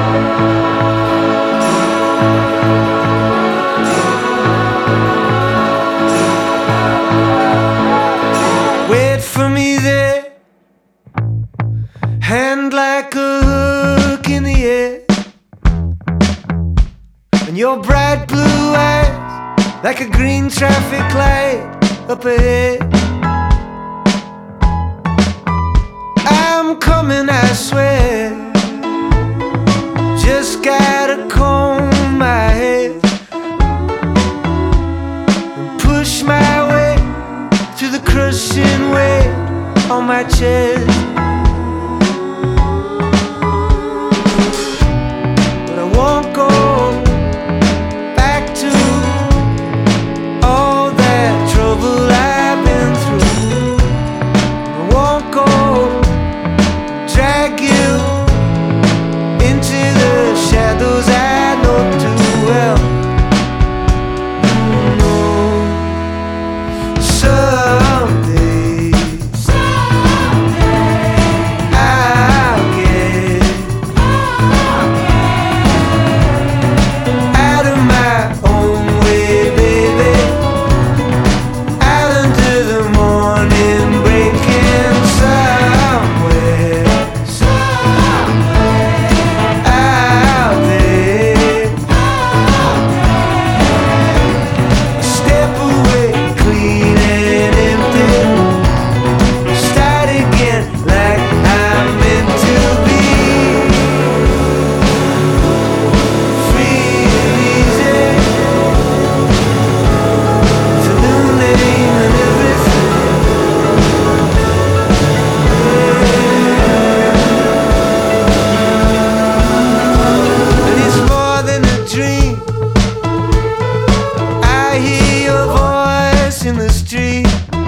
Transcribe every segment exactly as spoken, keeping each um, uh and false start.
Wait for me there, hand like a hook in the air, and your bright blue eyes like a green traffic light up ahead. I'm coming, I swear, just gotta comb my hair and push my way through the crushing weight on my chest. But I won't go back to all that trouble I've been through. I won't go drag you into the shadows I know too well. No, someday, someday I'll get out of my own way, baby, out into the morning breaking somewhere, somewhere out there. Step away, clean and empty, start again like I'm meant to be, free and easy, to the name and everything. And it's more than a dream. I hear your voice in the street,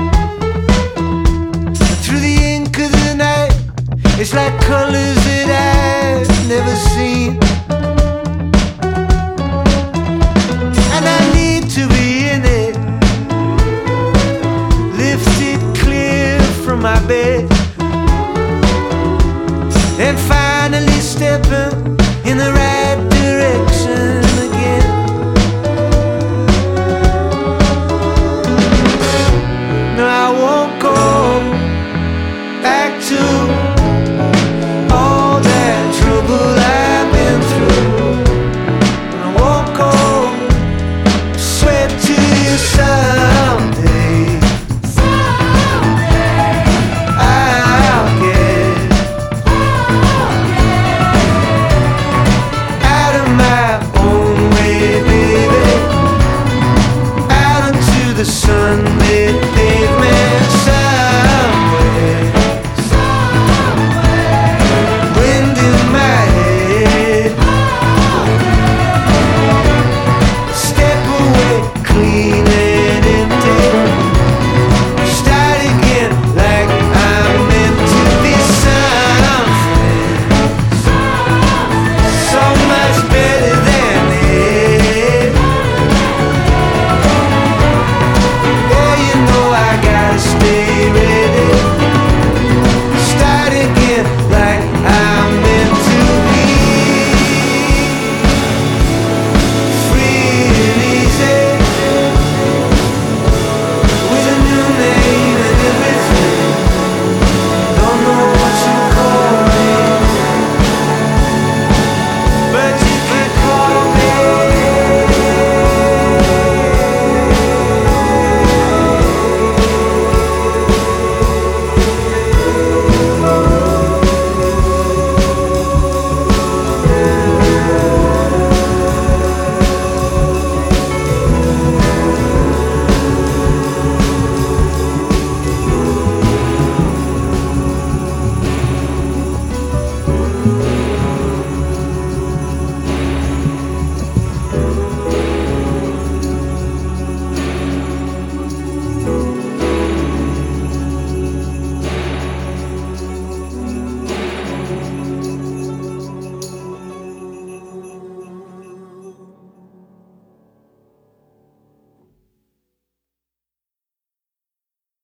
through the ink of the night. It's like colors that I've never seen, and I need to be in it, lifted clear from my bed, and finally stepping